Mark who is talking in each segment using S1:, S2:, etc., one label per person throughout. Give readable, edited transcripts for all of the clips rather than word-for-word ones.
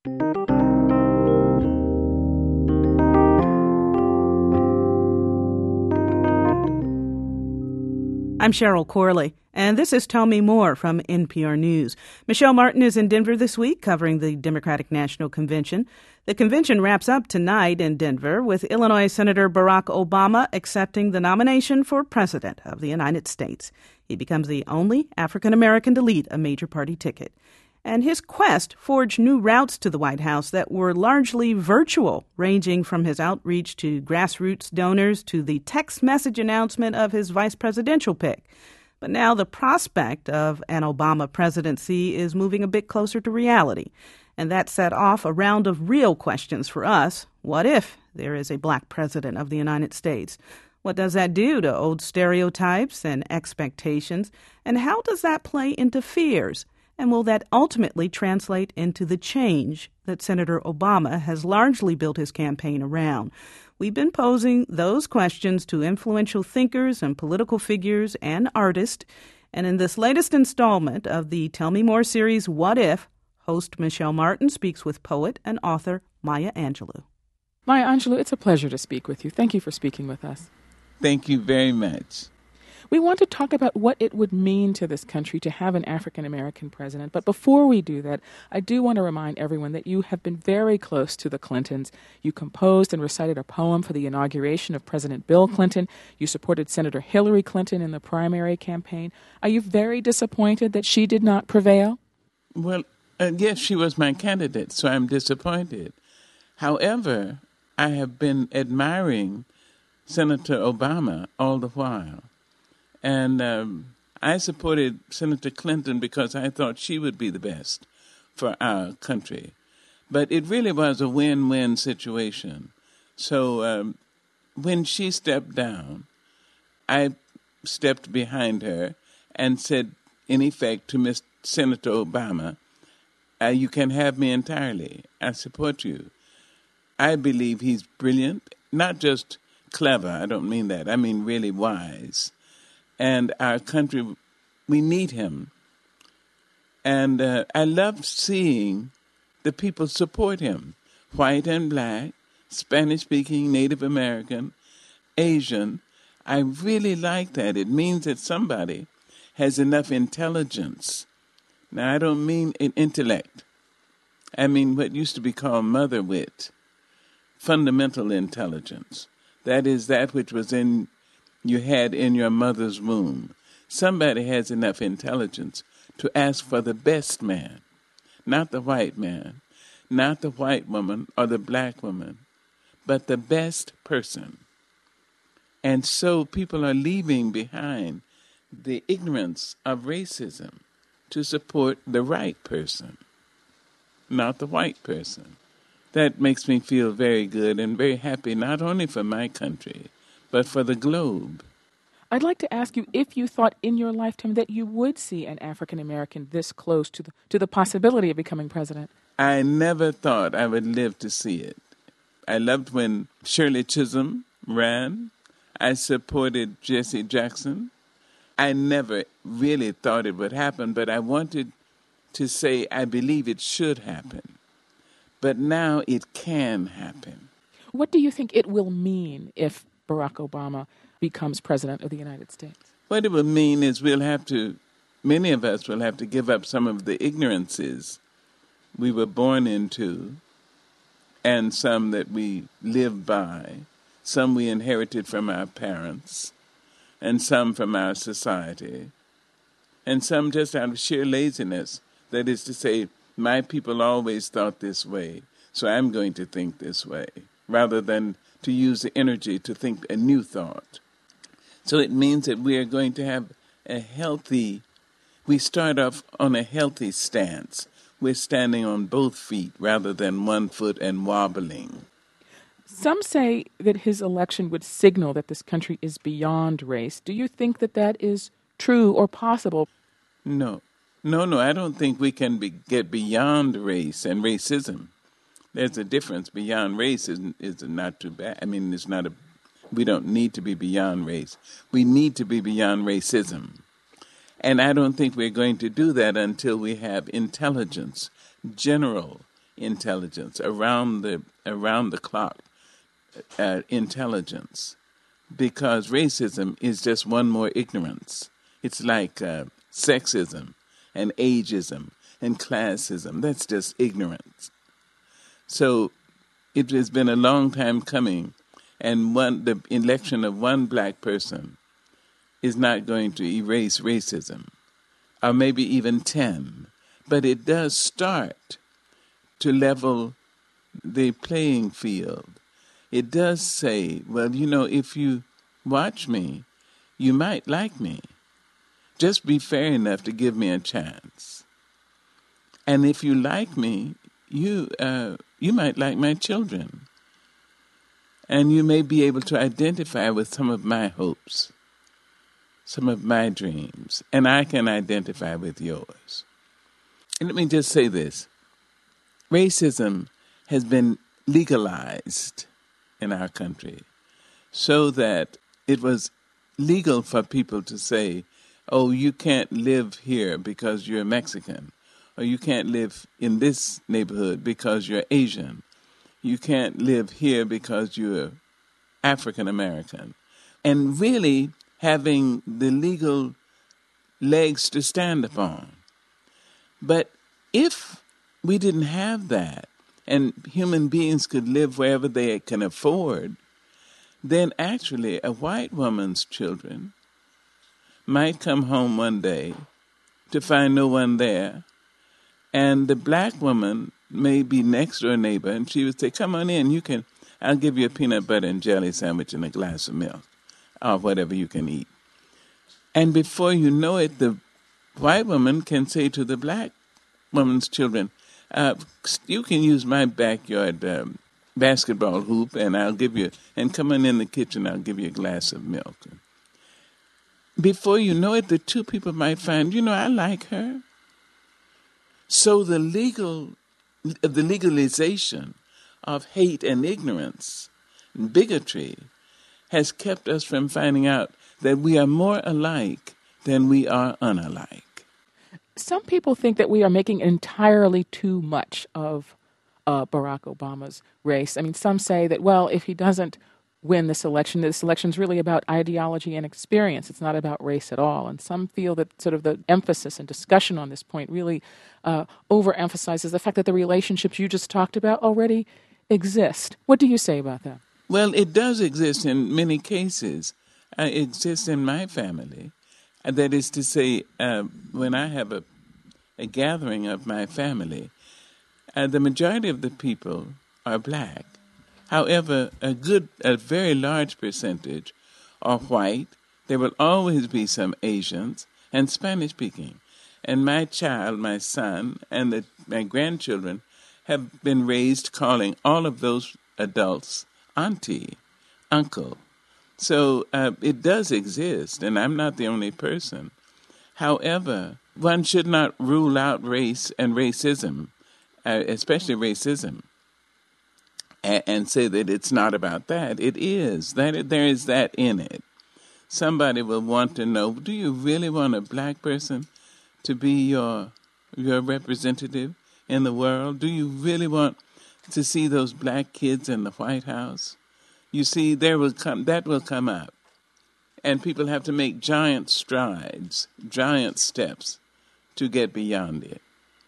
S1: I'm Cheryl Corley, and this is Tell Me More from NPR News. Michelle Martin is in Denver this week covering the Democratic National Convention. The convention wraps up tonight in Denver with Illinois Senator Barack Obama accepting the nomination for President of the United States. He becomes the only African American to lead a major party ticket. And his quest forged new routes to the White House that were largely virtual, ranging from his outreach to grassroots donors to the text message announcement of his vice presidential pick. But now the prospect of an Obama presidency is moving a bit closer to reality. And that set off a round of real questions for us. What if there is a black president of the United States? What does that do to old stereotypes and expectations? And how does that play into fears? And will that ultimately translate into the change that Senator Obama has largely built his campaign around? We've been posing those questions to influential thinkers and political figures and artists. And in this latest installment of the Tell Me More series, What If?, host Michelle Martin speaks with poet and author Maya Angelou.
S2: Maya Angelou, it's a pleasure to speak with you. Thank you for speaking with us.
S3: Thank you very much.
S2: We want to talk about what it would mean to this country to have an African-American president. But before we do that, I do want to remind everyone that you have been very close to the Clintons. You composed and recited a poem for the inauguration of President Bill Clinton. You supported Senator Hillary Clinton in the primary campaign. Are you very disappointed that she did not prevail?
S3: Well, yes, she was my candidate, so I'm disappointed. However, I have been admiring Senator Obama all the while. And I supported Senator Clinton because I thought she would be the best for our country. But it really was a win-win situation. So when she stepped down, I stepped behind her and said, in effect, to Senator Obama, you can have me entirely. I support you. I believe he's brilliant, not just clever. I don't mean that. I mean really wise. And our country, we need him. And I loved seeing the people support him, white and black, Spanish-speaking, Native American, Asian. I really like that. It means that somebody has enough intelligence. Now, I don't mean intellect. I mean what used to be called mother wit, fundamental intelligence. That is that which was you had in your mother's womb. Somebody has enough intelligence to ask for the best man, not the white man, not the white woman or the black woman, but the best person. And so people are leaving behind the ignorance of racism to support the right person, not the white person. That makes me feel very good and very happy, not only for my country, but for the globe.
S2: I'd like to ask you if you thought in your lifetime that you would see an African-American this close to the possibility of becoming president.
S3: I never thought I would live to see it. I loved when Shirley Chisholm ran. I supported Jesse Jackson. I never really thought it would happen, but I wanted to say I believe it should happen. But now it can happen.
S2: What do you think it will mean if Barack Obama becomes president of the United States?
S3: What it will mean is many of us will have to give up some of the ignorances we were born into and some that we live by, some we inherited from our parents, and some from our society, and some just out of sheer laziness. That is to say, my people always thought this way, so I'm going to think this way, rather than to use the energy to think a new thought. So it means that we are going to have we start off on a healthy stance. We're standing on both feet rather than one foot and wobbling.
S2: Some say that his election would signal that this country is beyond race. Do you think that that is true or possible?
S3: No, I don't think we can get beyond race and racism. There's a difference. Beyond race is not too bad. I mean, we don't need to be beyond race. We need to be beyond racism. And I don't think we're going to do that until we have intelligence, general intelligence, around the clock intelligence, because racism is just one more ignorance. It's like sexism and ageism and classism. That's just ignorance. So it has been a long time coming, and the election of one black person is not going to erase racism, or maybe even 10. But it does start to level the playing field. It does say, well, if you watch me, you might like me. Just be fair enough to give me a chance. And if you like me, you might like my children. And you may be able to identify with some of my hopes, some of my dreams, and I can identify with yours. And let me just say this. Racism has been legalized in our country so that it was legal for people to say, oh, you can't live here because you're Mexican, or you can't live in this neighborhood because you're Asian. You can't live here because you're African American. And really having the legal legs to stand upon. But if we didn't have that, and human beings could live wherever they can afford, then actually a white woman's children might come home one day to find no one there, and the black woman may be next door neighbor, and she would say, come on in, I'll give you a peanut butter and jelly sandwich and a glass of milk, or whatever you can eat. And before you know it, the white woman can say to the black woman's children, you can use my backyard basketball hoop, and and come on in the kitchen, I'll give you a glass of milk. Before you know it, the two people might find, I like her. So the legalization of hate and ignorance and bigotry has kept us from finding out that we are more alike than we are unalike.
S2: Some people think that we are making entirely too much of Barack Obama's race. I mean, some say that, well, if he doesn't win this election's really about ideology and experience. It's not about race at all. And some feel that sort of the emphasis and discussion on this point really overemphasizes the fact that the relationships you just talked about already exist. What do you say about that?
S3: Well, it does exist in many cases. It exists in my family. That is to say, when I have a gathering of my family, the majority of the people are black. However, a very large percentage are white. There will always be some Asians and Spanish-speaking. And my child, my son, and my grandchildren have been raised calling all of those adults auntie, uncle. So it does exist, and I'm not the only person. However, one should not rule out race and racism, especially racism, and say that it's not about that. It is. There is that in it. Somebody will want to know, do you really want a black person to be your representative in the world? Do you really want to see those black kids in the White House? You see, that will come up. And people have to make giant strides, giant steps to get beyond it.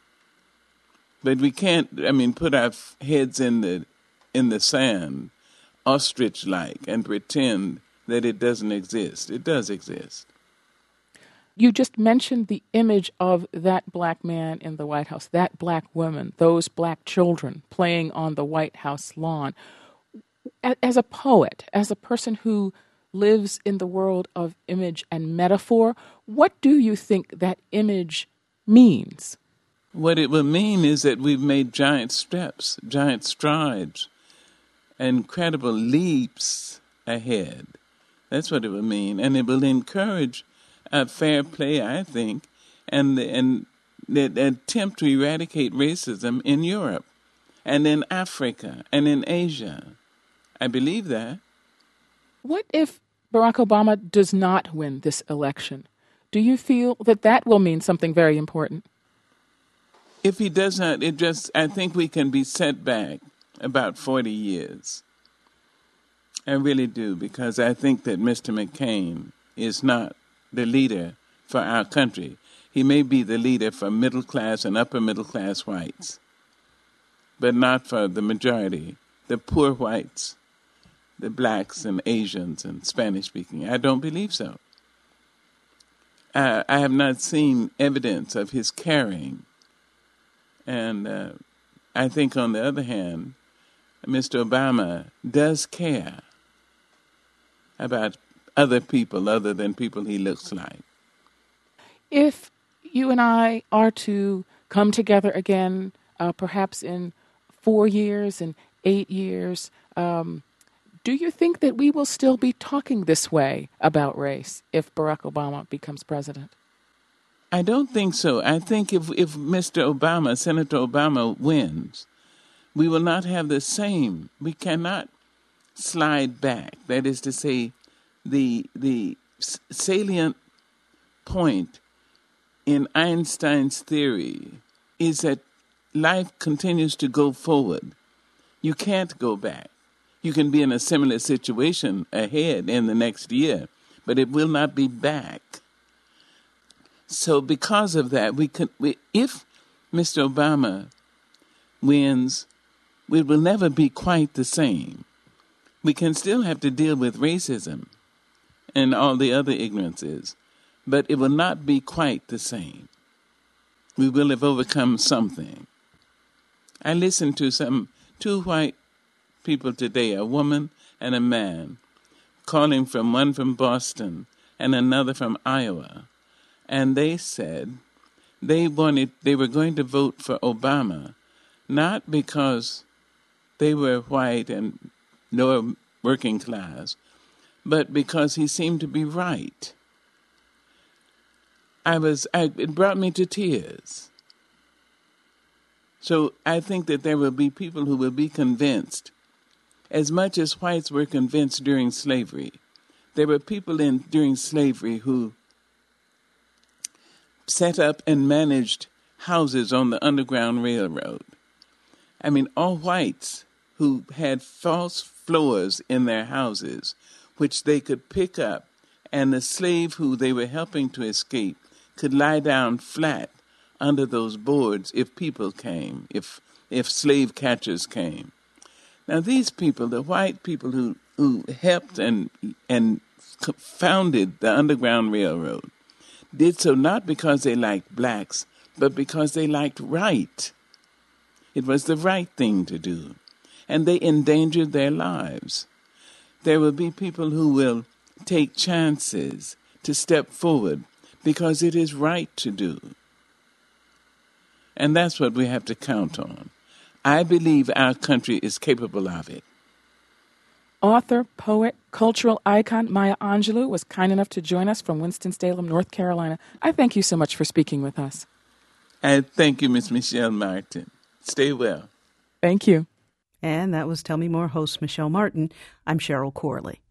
S3: But we can't, put our heads in the sand, ostrich-like, and pretend that it doesn't exist. It does exist.
S2: You just mentioned the image of that black man in the White House, that black woman, those black children playing on the White House lawn. As a poet, as a person who lives in the world of image and metaphor, what do you think that image means?
S3: What it will mean is that we've made giant steps, giant strides, incredible leaps ahead. That's what it will mean. And it will encourage fair play, I think, and the attempt to eradicate racism in Europe and in Africa and in Asia. I believe that.
S2: What if Barack Obama does not win this election? Do you feel that will mean something very important?
S3: If he does not, I think we can be set back about 40 years. I really do, because I think that Mr. McCain is not the leader for our country. He may be the leader for middle class and upper middle class whites, but not for the majority, the poor whites, the blacks and Asians and Spanish speaking. I don't believe so. I have not seen evidence of his caring. And I think, on the other hand, Mr. Obama does care about other people other than people he looks like.
S2: If you and I are to come together again, perhaps in 4 years and 8 years, do you think that we will still be talking this way about race if Barack Obama becomes president?
S3: I don't think so. I think if Mr. Obama, Senator Obama, wins, we will not have the same. We cannot slide back. That is to say, the salient point in Einstein's theory is that life continues to go forward. You can't go back. You can be in a similar situation ahead in the next year, but it will not be back. So because of that, if Mr. Obama wins, we will never be quite the same. We can still have to deal with racism and all the other ignorances, but it will not be quite the same. We will have overcome something. I listened to two white people today, a woman and a man, calling from one from Boston and another from Iowa. And they said they were going to vote for Obama, not because they were white and lower working class, but because he seemed to be right. It brought me to tears. So I think that there will be people who will be convinced, as much as whites were convinced during slavery. There were people during slavery who set up and managed houses on the Underground Railroad. I mean, all whites who had false floors in their houses, which they could pick up, and the slave who they were helping to escape could lie down flat under those boards if people came, if slave catchers came. Now these people, the white people who helped and founded the Underground Railroad, did so not because they liked blacks, but because they liked right. It was the right thing to do. And they endangered their lives. There will be people who will take chances to step forward because it is right to do. And that's what we have to count on. I believe our country is capable of it.
S2: Author, poet, cultural icon Maya Angelou was kind enough to join us from Winston-Salem, North Carolina. I thank you so much for speaking with us.
S3: I thank you, Miss Michelle Martin. Stay well.
S2: Thank you.
S1: And that was Tell Me More host Michelle Martin. I'm Cheryl Corley.